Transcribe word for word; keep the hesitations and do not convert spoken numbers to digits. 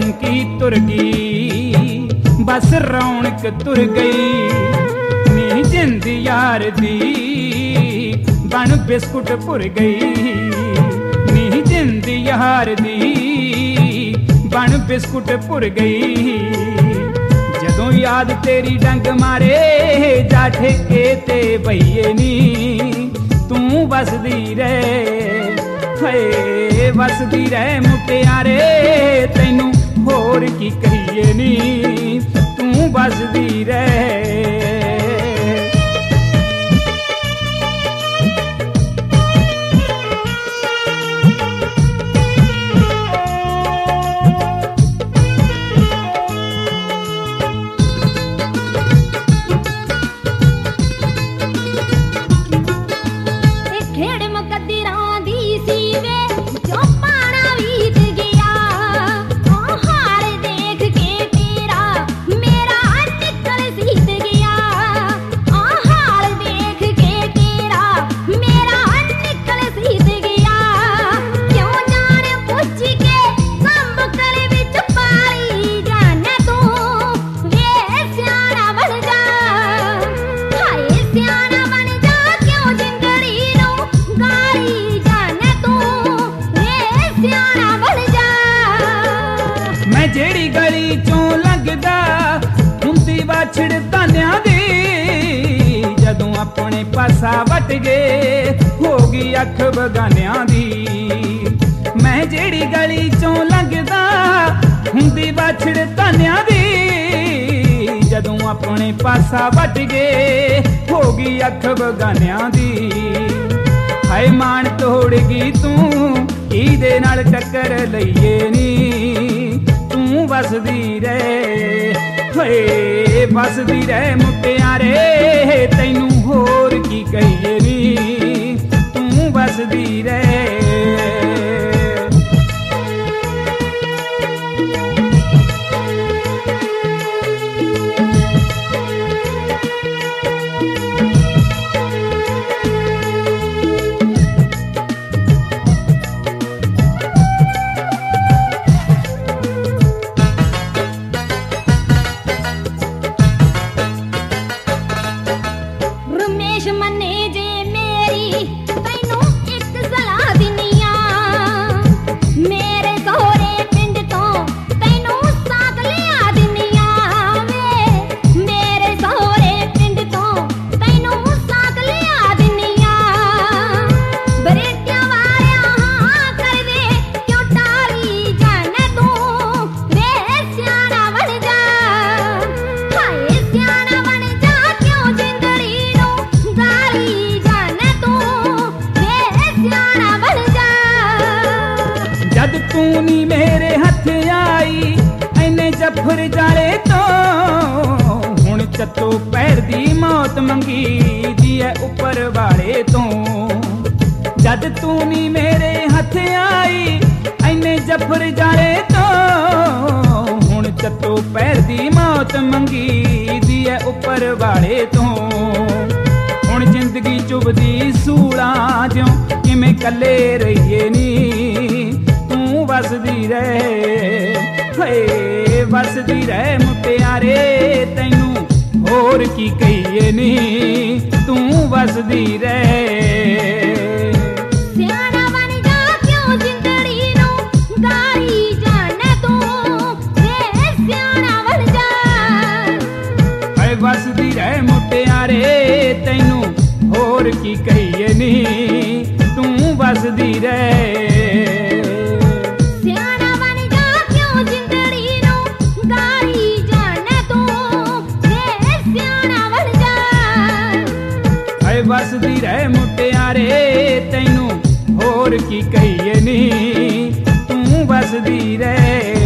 चौंकी तुर गई, बस रौनक तुर गई नी जिंद यार दी, बन बिस्कुट भुर गई नी जिंद यार दी, बन बिस्कुट भुर गई। जदों याद तेरी डंग मारे जा ठेके ते बईए नी, तू बसदी रहे हाय बसदी रहे मुटियारे, तैनू होर की कहिए नी, तू बसदी रहे। जेड़ी गली चों लंघदा हुंदी वाछड़ तानियां दी, जदों अपने पासा वट गए हो गई अख बगानियां दी। मैं जेड़ी गली चों लंघदा हुंदी वाछड़ तानियां दी, जदों अपने पासा वट गए हो गई अख बगानियां दी। हाय मान तोड़ गई तू किहदे नाल टक्कर लईए नी, तू बसदी रहे हाय बसदी रहे मुटियारे, तैनू होर की कहिए नी, तू बसदी रहे। जद तू नी मेरे हथ आई ऐने जफर जाले तो, हुण चत्तो पैर दी मौत मंगी दी है उपर वाले तो। जद तू नी मेरे हथ आई ऐने जफर जाले तो, हुण चत्तो पैर दी मौत मंगी दी है उपर वाले तो। हुण जिंदगी चुभदी सूला ज्यों किवें कल्ले रहिए नी, बसदी रहे हाय बसदी रहे मुटियारे, तैनू होर की कहिए नी, तू बसदी रहे। सियाना बन जा क्यों जिंदड़ी नू गाली जाने तू, वे सियाना बन जा हाय बसदी रहे मुटियारे, तैनू होर की कहिए नी, तू बसदी रहे। बसदी रहे मुटियारे, तैनू होर की कहिए नी, तू बसदी रहे।